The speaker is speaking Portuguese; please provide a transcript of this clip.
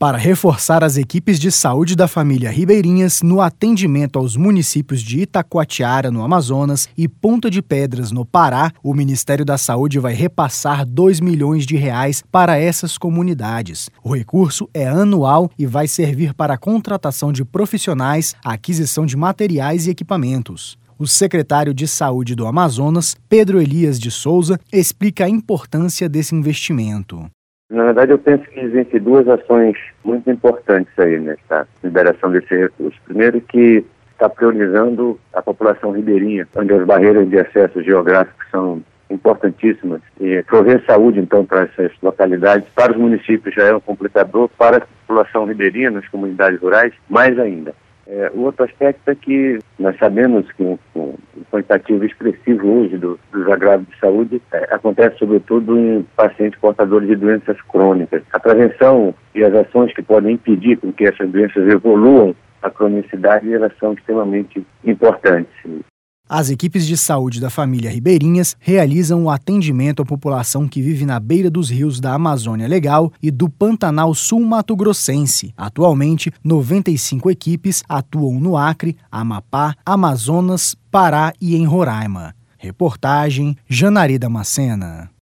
Para reforçar as equipes de saúde da família Ribeirinhas no atendimento aos municípios de Itacoatiara, no Amazonas, e Ponta de Pedras, no Pará, o Ministério da Saúde vai repassar R$2 milhões para essas comunidades. O recurso é anual e vai servir para a contratação de profissionais, a aquisição de materiais e equipamentos. O secretário de Saúde do Amazonas, Pedro Elias de Souza, explica a importância desse investimento. Na verdade, eu penso que existem duas ações muito importantes aí nessa liberação desse recurso. Primeiro, que está priorizando a população ribeirinha, onde as barreiras de acesso geográfico são importantíssimas. E prover saúde, então, para essas localidades, para os municípios já é um complicador, para a população ribeirinha, nas comunidades rurais, mais ainda. O outro aspecto é que nós sabemos que um quantitativo expressivo hoje dos agravos de saúde acontece sobretudo em pacientes portadores de doenças crônicas. A prevenção e as ações que podem impedir com que essas doenças evoluam a cronicidade, elas são extremamente importantes. As equipes de saúde da família Ribeirinhas realizam o atendimento à população que vive na beira dos rios da Amazônia Legal e do Pantanal Sul-Mato-Grossense. Atualmente, 95 equipes atuam no Acre, Amapá, Amazonas, Pará e em Roraima. Reportagem Janari Damascena.